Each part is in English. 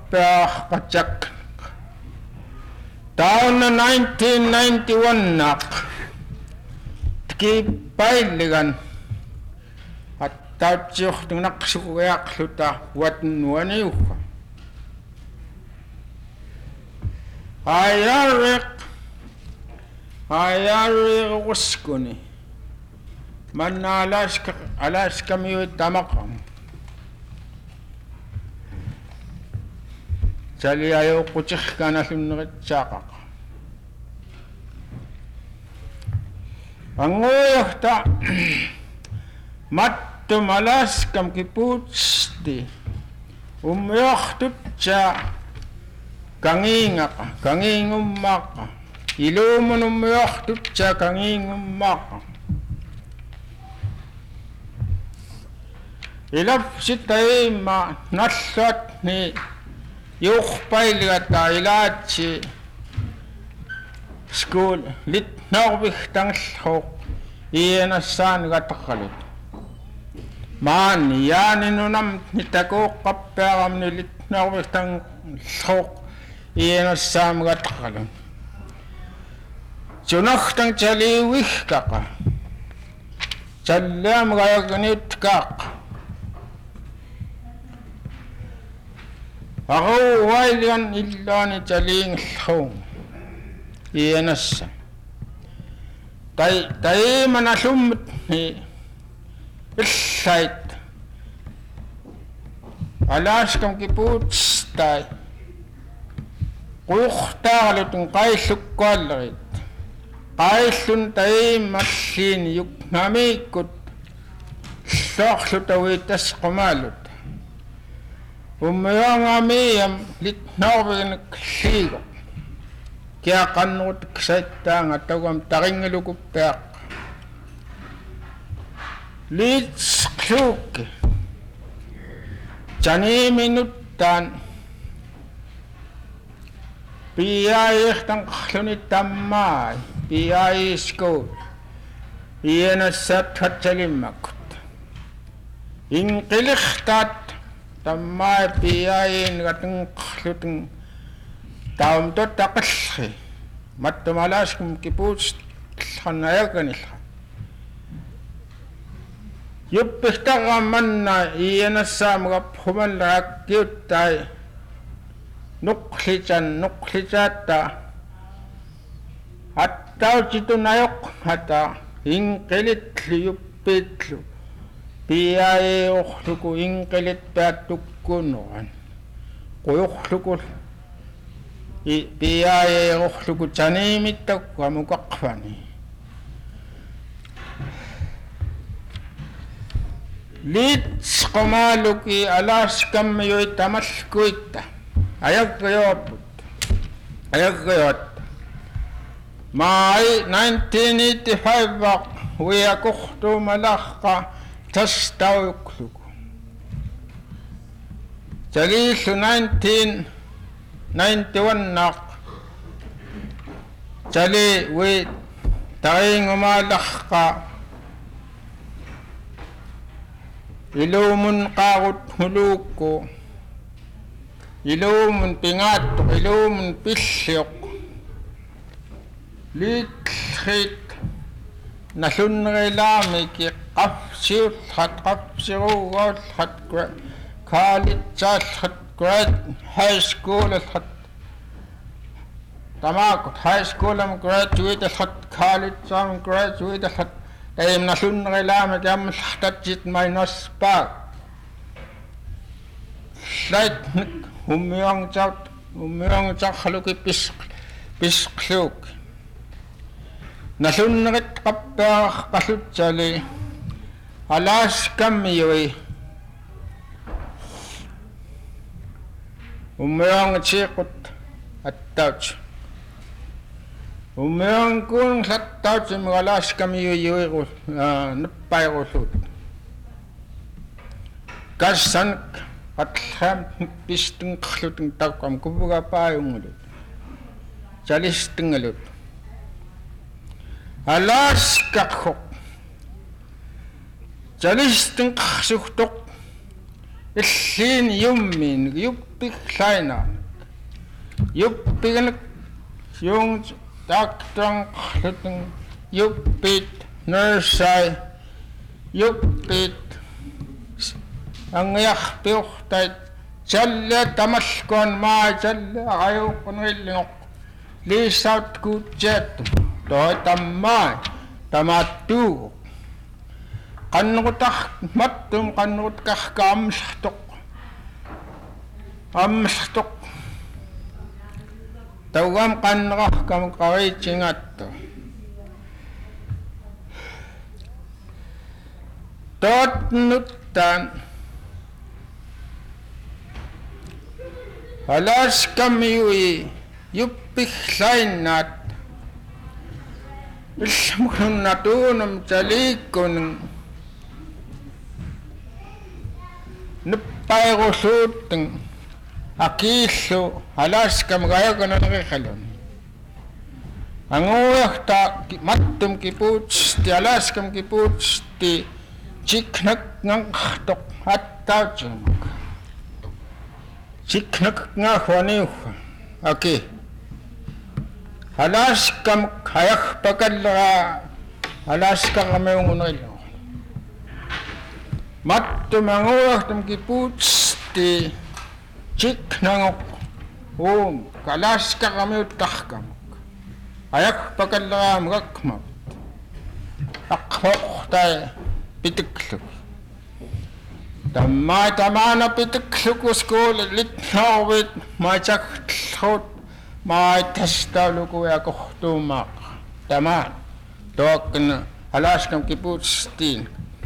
kappeaqatsak tauna 1991 nak kipailigan attautsiortung naqsuguiaqluta watnuaniuqa ayariq uskuni manna alaskamiu tamaqam Jali ayo kucih kana sunritsaqaq angoyahta mattu malaskam kipuutsti umyohtutsa kangingummaqa ilumun umyohtutsa kangingummaqa ilapsitaima nallatni yuqpailgata ilaatsi school litnarvigtangllhuq ianassaanegataqalut maani yaaninunam nitakuuqqappeeramni litnarvigtangllhuq ianassaamegataqalut junartang taliuigkaqa talliamgayagniutkaaqqa Aruwailian illani talingllhuun ianassa tai manallumut ni illait alaskam kipuutstai quuqtaarlutun qaillukkuallerit qaillun tai malliin yuknamiikkut soorlutawiitas qumaalut umyangamiam litnarvignikliigo kiaqannut ksaittaanga tagam taringalukuppeaq liitsqluuk janiminuttaan piaihtan qalluni tammaai piai school ianassat hatsalimmakut inqiliqtaat tammai piain gateng qalluteng taum to taqallhi mattumalaskum kiputs xanayaganilla yuppihtagammanna ianassaamga phumanlaakkiuttai nuqlichatta attauchitunayuq hata inqilitlu yuppitlu piae uxluku inqilit paattukkunuan quyuxluku piae uxluku chanimittaku amuqaqfani liitsqamaluki alaskammiyui tamallkuitta ayaqqayot maai 1985 wiakuxtumalaqqa tastauqluku jaliillu 1991 naq jali wi taingumaalaqqa ilumun qaaqut huluukku ilumun pingaattuq ilumun pilliuq liitlit nallunrilaamiki qafsiruugaulhat kaalitsaallhat grade high school alhat tamaakut high school am graduate alhat kaalitsaam graduate alhat taim nallunrilaamiki amlahtatsit mainaspaak slaitnik umyangtaqluki pisqluuk nallunnerit qappeaqallutsali alaskammiyui umyangtiiqut attauch umyangkun lattauch alaskammiyui nuppaiqullut kassan atlham pistung qlutung taqam kubugapaayungulut jalistungalut alaskaqhuq jalistun qsuhtuq illiin yummin yuppiklaina yuppiganak yung taktrang klutang yuppit nursay yuppit ang yakpiuktay challe tamalkon ma challe ayukon illinok lisaut kutset toy tamma tamatu kannutah mattum kannutkah kamstok amstok tawam kannrah kam karitsingatto tot nuttan alas kamiwi yuppiklainat ismukun natunum talikun nuppairusuteng akillu alaskam gayagananrihalun anguyahta mattum kipuutsti alaskam kipuutsti chiknak ngangkhtok attautsumuk chiknak ngahwaniuha aki alaskam kayah pakalla alaskam ameungunilo mattum anguyahtam kipuutsti chiknangok kalaska kamiutahkamuk ayak pakalla mugakmak akhokhtay pitikluk tamana pitikluk uskol litnawit machaklhut maitastaluku yakohtumak taman dokna alaskam kiputstin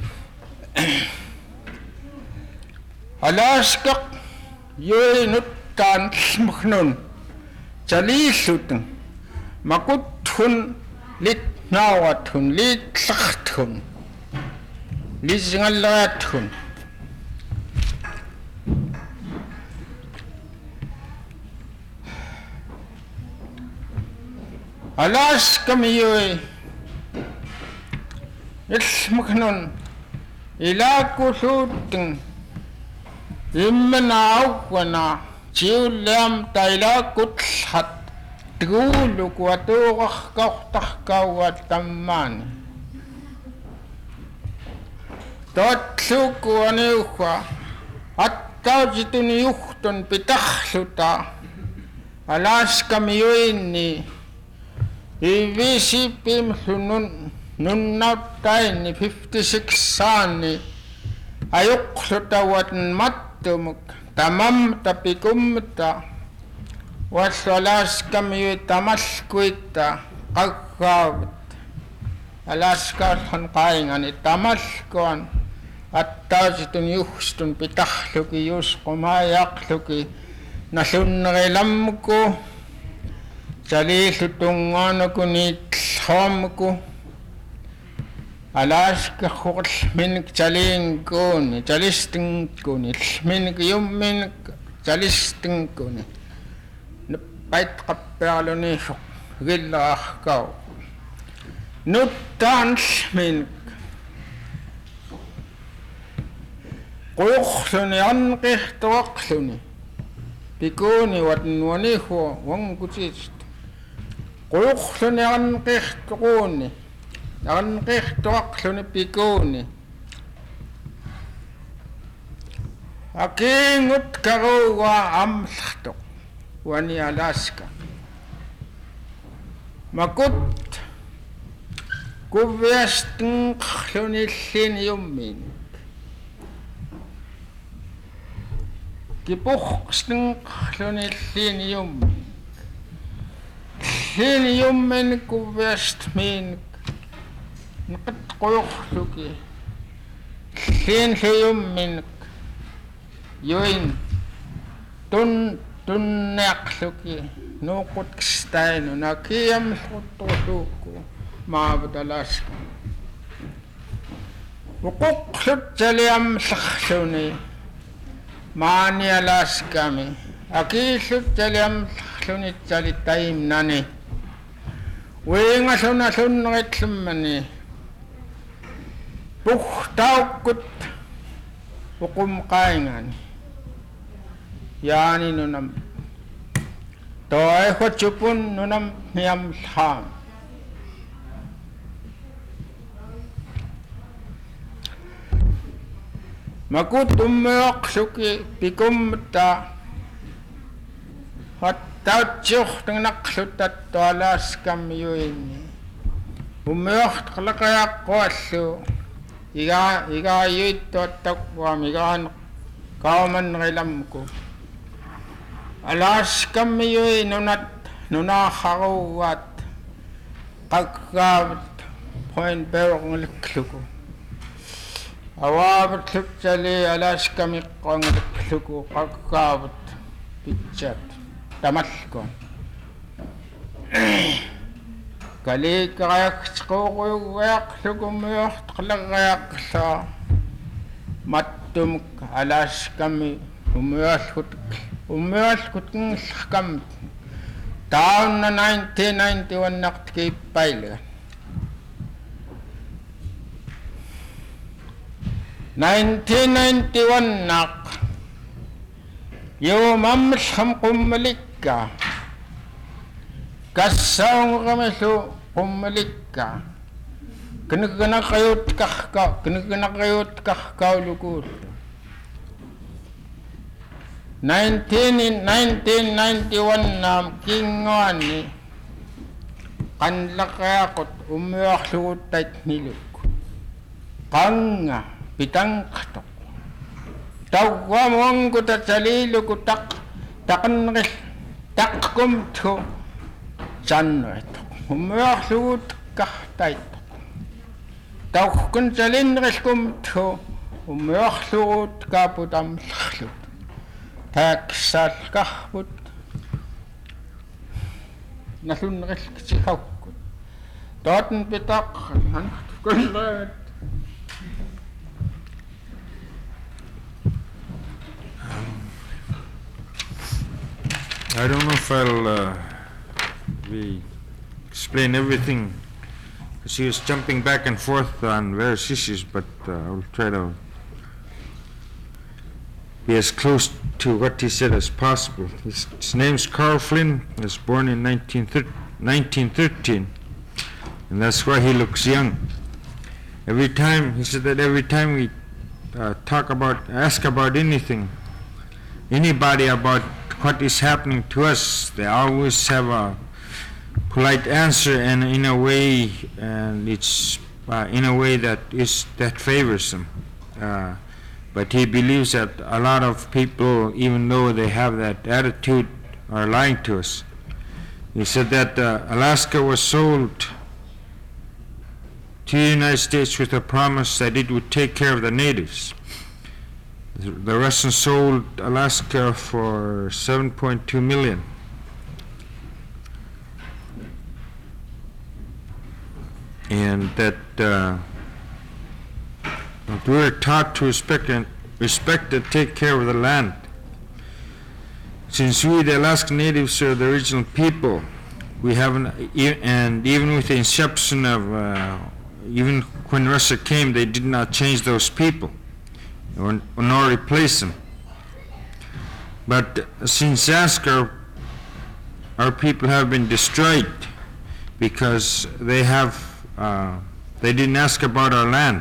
alaskak yoy nuttan smukhnun chalisutun makuthun litnawathun litlakhthun lisingallathun alaskam yoy smukhnun ilakusutun immanawwana chiulam tailakuthat tguluk watuqahkawtahkawat tammani tatluku aniuha attawjituni yuhtun pitahluta alaskam yoyni ivisipim sunun nunnautaini 56 saani ayuqluta watmattumuk tamam tapikumta wasalaskam yoy tamalkuita qaggawat alaskashan qaingani tamalkuan attawjitun yuhstun pitahluki yusqumayaqluki nasunneриламмуку чалииллутунгаануку нииллхааммуку алааска хурлминик чалиингкууни чалистингкууни иллминик юмминик чалистингкууни наппайтқаппиарлунисоқ гиллаахкау нуттаанлминик qoyuqluni anqihtuaqluni pikuni watnuanihu wangkutit qoyuqluni anqihtuaqluni pikuni akingut karuwa amlhtuq wani alaska makut kuviastinqluni illin kipuhqstinqluni illinium illiniummin kuviastmiinik nqitquyorluki illinluyumminik yuin tunneaqluki nuuqutkistainu nakiamlquttuqluukku maavutalaska uquqlut jaliamllerluni maani alaskami akiillut jaliamllerluni jalittaimnani wiingasunallunneritlummani puhtaukkut uqumqaingani yaani nunam toy ho chupun nunam hiam tham makut ummeok suki pikumta hat tauchuh tengnak sutat toalas kam yuini ummeok tlakaya qollu iga yitto takwa migan kauman ngilamku alas kam yui nuna khawat qaqabat point beronglikluku awabat lupchali alas kam iqqanglikluku qaqabat pitchat tamalkon kali kayak skogoyak lugumyok tlagayak sa mattum alas kami umyas kutng skam taon na 1991 naktkay paila 1991 nak yumam sam kummalikka kasang kami so pumalikka kena kayot kahkaw lukut 1991 nam kingon ni kanlakayakot umyak lukutait niluk kanga pitang katok tawwa mong kutatsali lukutak takanris takkum to Janret, ummerlut kahtait. Tauchen Salindriskum to ummerlut kaputam slut. Taksal kahput nasun risksikhaukut. Dorten betak handkunlet. I don't know if I'll we explain everything because he was jumping back and forth on various issues, but I'll try to be as close to what he said as possible. His name's Carl Flynn. He was born in 1913, and that's why he looks young. He said that every time we ask about anybody about what is happening to us, they always have a polite answer, and in a way that favors them. But he believes that a lot of people, even though they have that attitude, are lying to us. He said that Alaska was sold to the United States with a promise that it would take care of the natives. The Russians sold Alaska for $7.2 million. And that we are taught to respect and take care of the land. Since we, the Alaskan natives, are the original people, we haven't, and even with the inception of, even when Russia came, they did not change those people, nor replace them. But since Alaska, our people have been destroyed because they didn't ask about our land.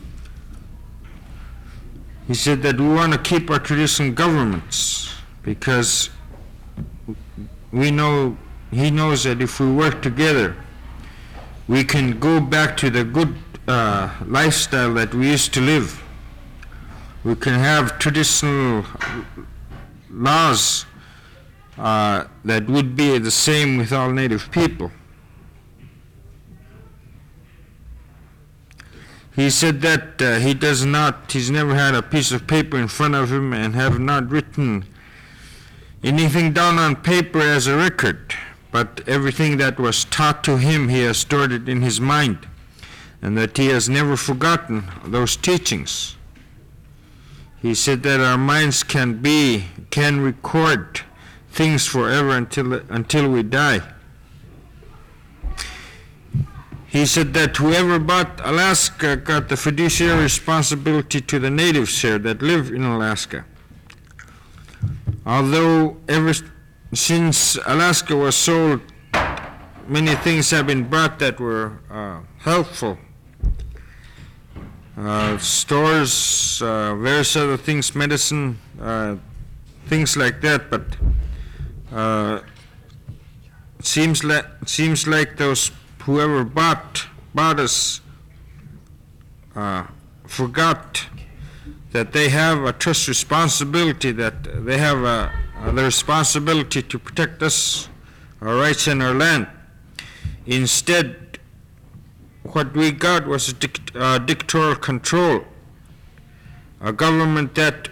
He said that we want to keep our traditional governments because he knows that if we work together, we can go back to the good lifestyle that we used to live. We can have traditional laws that would be the same with all native people. He said that he's never had a piece of paper in front of him and have not written anything down on paper as a record, but everything that was taught to him, he has stored it in his mind, and that he has never forgotten those teachings. He said that our minds can record things forever until we die. He said that whoever bought Alaska got the fiduciary responsibility to the natives here that live in Alaska. Although ever since Alaska was sold, many things have been brought that were helpful. Stores, various other things, medicine, things like that, but seems like those whoever bought us forgot that they have a trust responsibility, that they have the responsibility to protect us, our rights and our land. Instead, what we got was a dictatorial control, a government that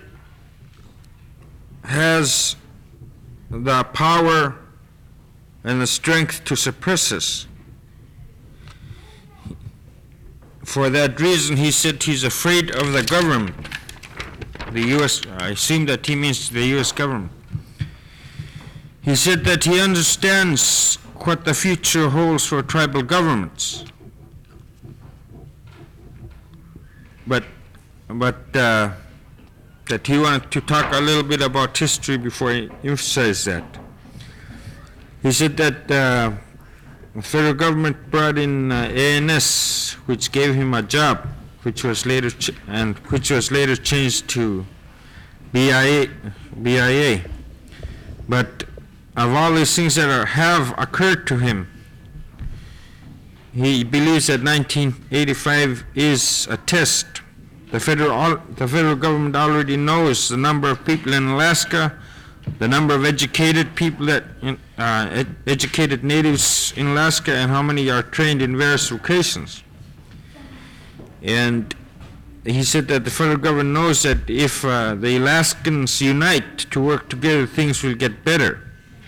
has the power and the strength to suppress us. For that reason, he said he's afraid of the government. The U.S., I assume that he means the U.S. government. He said that he understands what the future holds for tribal governments. But that he wanted to talk a little bit about history before he emphasized that. He said that the federal government brought in ANS, which gave him a job, which was later changed to BIA. But of all these things that have occurred to him, he believes that 1985 is a test. The federal government already knows the number of people in Alaska, the number of educated people educated natives in Alaska, and how many are trained in various vocations. And he said that the federal government knows that if the Alaskans unite to work together, things will get better.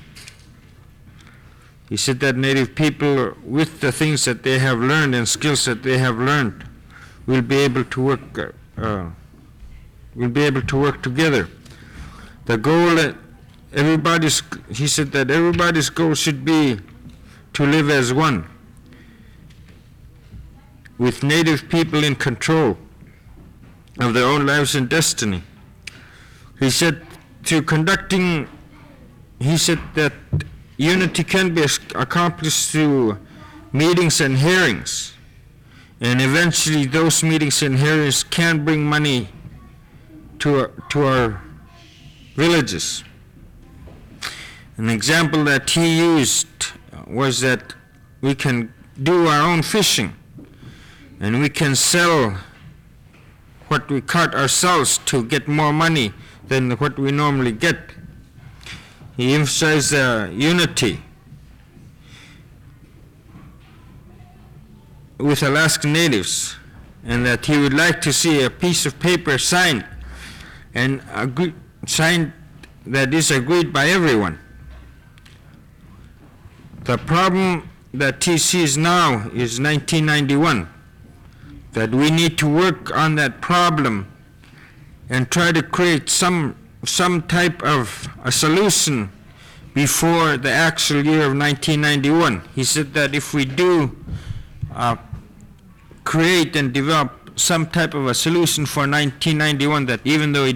He said that Native people, with the things that they have learned and skills that they have learned, will be able to work together. The goal, he said that everybody's goal should be to live as one, with Native people in control of their own lives and destiny. He said that unity can be accomplished through meetings and hearings, and eventually those meetings and hearings can bring money to our villages. An example that he used was that we can do our own fishing, and we can sell what we caught ourselves to get more money than what we normally get. He emphasized unity with Alaskan Natives, and that he would like to see a piece of paper signed that is agreed by everyone. The problem that he sees now is 1991, that we need to work on that problem and try to create some type of a solution before the actual year of 1991. He said that if we do create and develop some type of a solution for 1991, that even though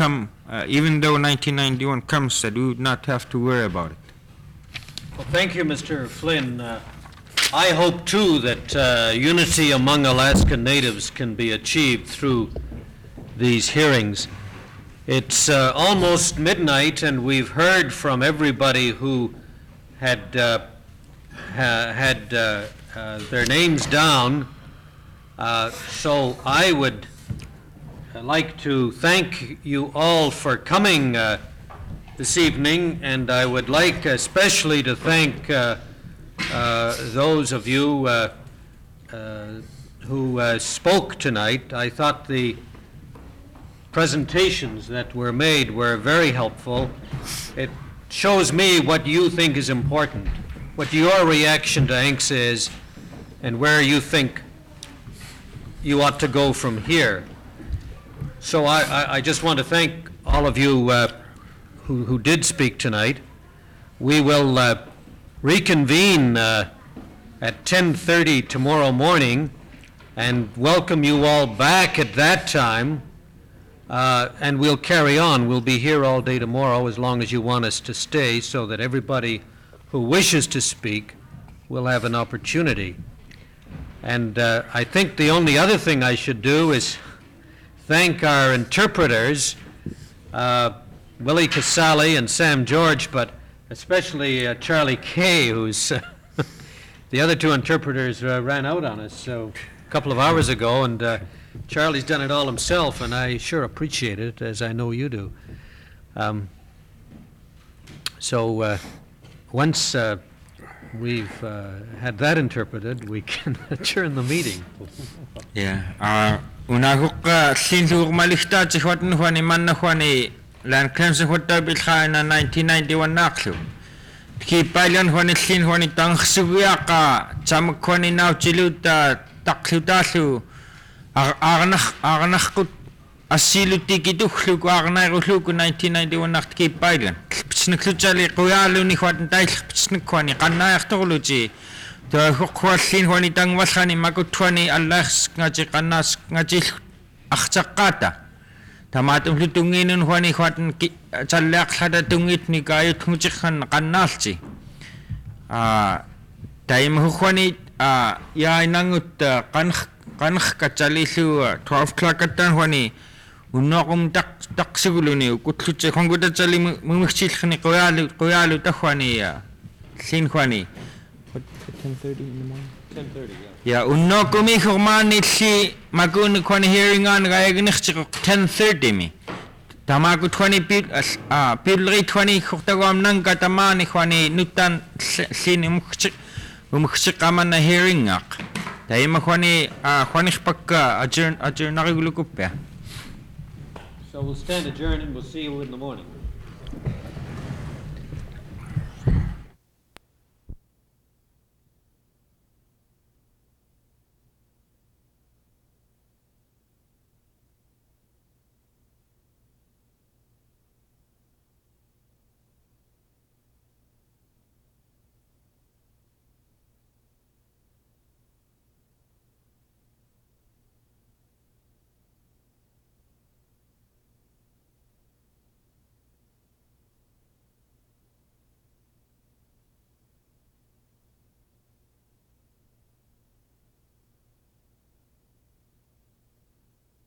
1991 comes, that we would not have to worry about it. Well, thank you, Mr. Flynn. I hope, too, that unity among Alaskan Natives can be achieved through these hearings. It's almost midnight, and we've heard from everybody who had their names down. So I would like to thank you all for coming this evening, and I would like especially to thank those of you who spoke tonight. I thought the presentations that were made were very helpful. It shows me what you think is important, what your reaction to ANCSA is, and where you think you ought to go from here. So I just want to thank all of you who did speak tonight. We will reconvene at 10:30 tomorrow morning and welcome you all back at that time And we'll carry on. We'll be here all day tomorrow as long as you want us to stay, so that everybody who wishes to speak will have an opportunity. And I think the only other thing I should do is thank our interpreters, Willie Casale and Sam George, but especially Charlie Kay, who's the other two interpreters ran out on us a couple of hours ago, and Charlie's done it all himself, and I sure appreciate it, as I know you do. Once we've had that interpreted, we can adjourn the meeting. Yeah. Unahuk sinlur malista chihwatan hwani manna hwani lan klemse hwata bilkha na 1991 naklu. Ki pailan hwani sin hwani tangsuwiaka chamak hwani nauchiluta taklutaslu aganakut asilu tikitukhlu ko aganayruhlu ko 1991 nakt ki pailan. Pitsnakluchali kuyalu ni hwatan tail pitsnakwani kannayaktorluji. The Hukwalin Wanitang Washani Makutwani Alas Najicanas Najil Achakata. Tamatum Lutungin and Wani Watan Chalak had a tungit Nikayut Mujikan Kanalchi. Time Hukwani Yainangut Kanch Kachalisu 12 Clackatan Wani Unokum Taxuluni, Kutuche Honguta Chali Muchik Koyalu Tahwani Sinwani. 10:30 in the morning. 10:30, yeah. Yeah, unno kumi khumani si magun kwani hearing on gayagnich 10:30 mi. Tamagu 20 pilri 20 khutagam nang katamani kwani nutan sin umkhchik kaman na hearing ak. Tayma kwani kwani pakka adjourn nagulukup. So we'll stand adjourned and we'll see you in the morning.